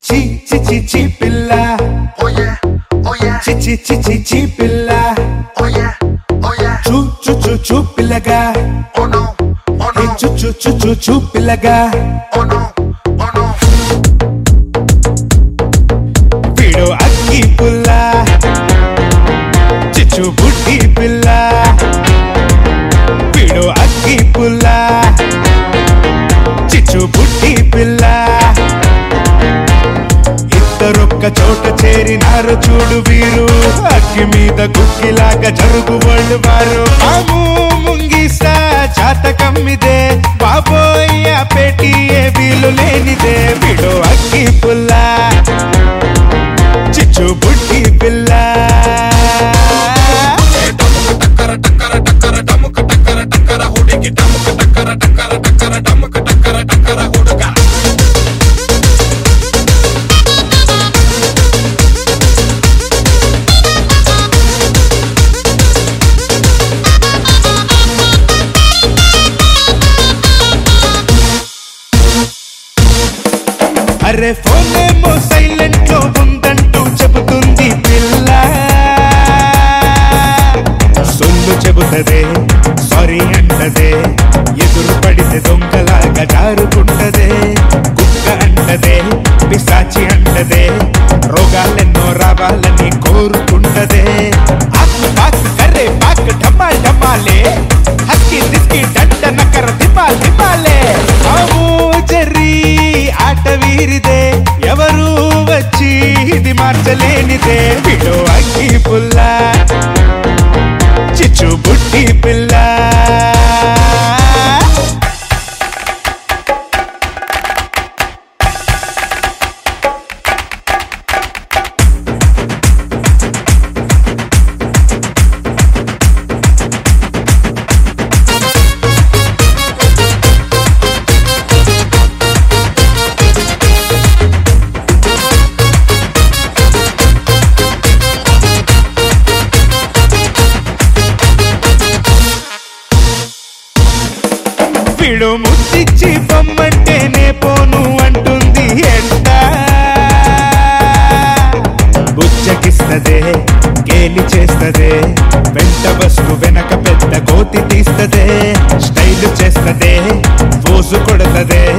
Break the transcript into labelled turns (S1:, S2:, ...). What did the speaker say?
S1: చి చి చి చి పిల్ల
S2: Oh yeah, oh yeah,
S1: చి చి చి చి చి పిల్ల
S2: oh yeah, oh yeah.
S1: చూ చూ చూ చూ పిల్లగా
S2: Oh no, oh no,
S1: చూ చూ చూ చూ చూ పిల్లగా
S2: oh no, oh no.
S1: వీడు అక్కి పుల్ల చిచ్చు బుడ్డి పిల్ల వీడు అక్కి పుల్ల చిచ్చు బుడ్డి పిల్ల ఇద్దరొక్క చోట చేరినారు చూడు వీరు అగ్గి మీద గుక్కిలాగా జరుగు వాళ్ళు వారు బాబు ముంగిసా జాతకమ్మిదే బాబోయ్య పెట్టి ఏ వీలు లేనిదే వీడు అగ్గి పుల్ల చిచ్చు బుడ్డి పిల్ల అరే ఫోన్ ఏమో సైలెంట్ లో ఉందంటూ చెబుతుంది పిల్ల సొల్లు చెబుతదే సారీ అంటదే ఎదురు పడితే దొంగలాగా జారుకుంటదే కుక్క అంటదే పిశాచి అంటదే రోగాలెన్నో రావాలని కోరుకుంటదే ఆకు పాకు కర్రే పాకు ఢమాల్ ఢమాలే హస్కి దిస్కి డండ నకర దిమాల్ దిమాలే బాబు జర్రీ ఆట వీరిదే ఎవరు వచ్చి ఇది మార్చలేనిదే వీడు అగ్గి పుల్ల చిచ్చు బుడ్డి పిల్ల వీడు ముద్దిచ్చి పొమ్మంటేనే పోను అంటుంది ఎంట బుచ్చకిస్తదే గేలి చేస్తదే వెంట వస్తు వెనక పెద్ద కోతి తీస్తదే స్టైల్ చేస్తదే పోసు కొడతదే